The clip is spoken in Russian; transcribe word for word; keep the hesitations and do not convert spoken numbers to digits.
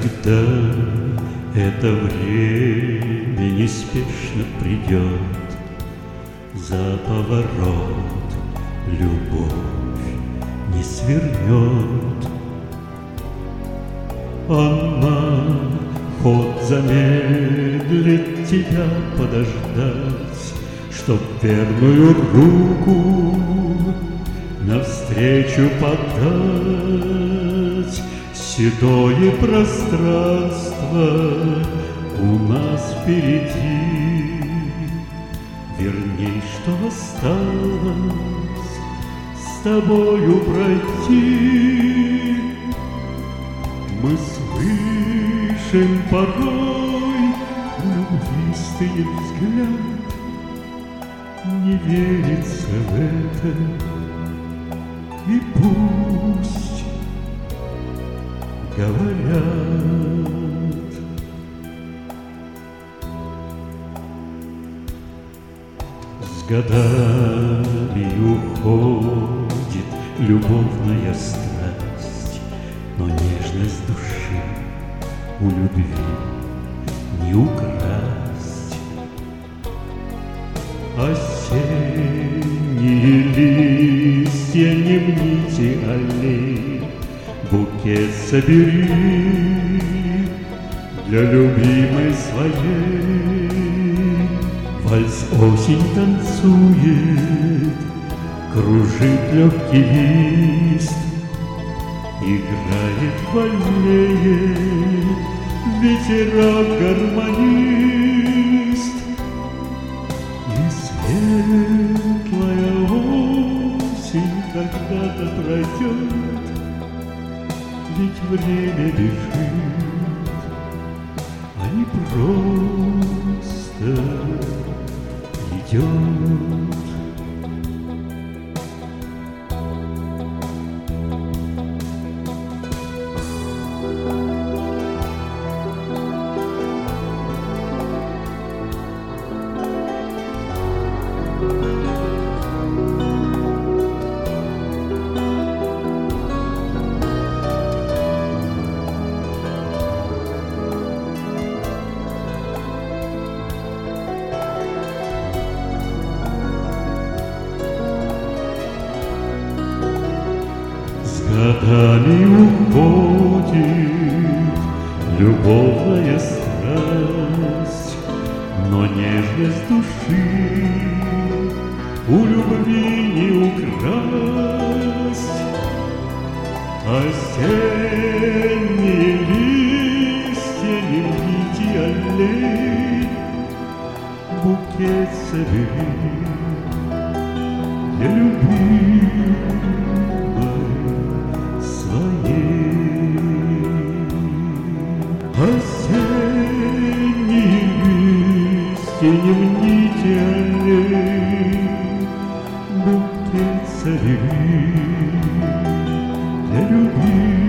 Когда это время неспешно придет, за поворот любовь не свернет. Она ход замедлит тебя подождать, чтоб верную руку навстречу подать. Седое пространство у нас впереди, верней, что осталось с тобою пройти. Мы слышим порой любви стынет взгляд, не верится в это, и пусть говорят. С годами уходит любовная страсть, но нежность души у любви не украсть. Осенние листья не мните аллей, букет собери для любимой своей. Вальс осень танцует, кружит легкий лист, играет вольнее ветерок-гармонист. И светлая осень когда-то пройдет, ведь время бежит, а не просто идет. Годами уходит любовная страсть, но нежность души у любви не украсть. Осенние листья не мните аллей, букет собери для любви своей. Осенние листья не мните аллей, букет собери для любви.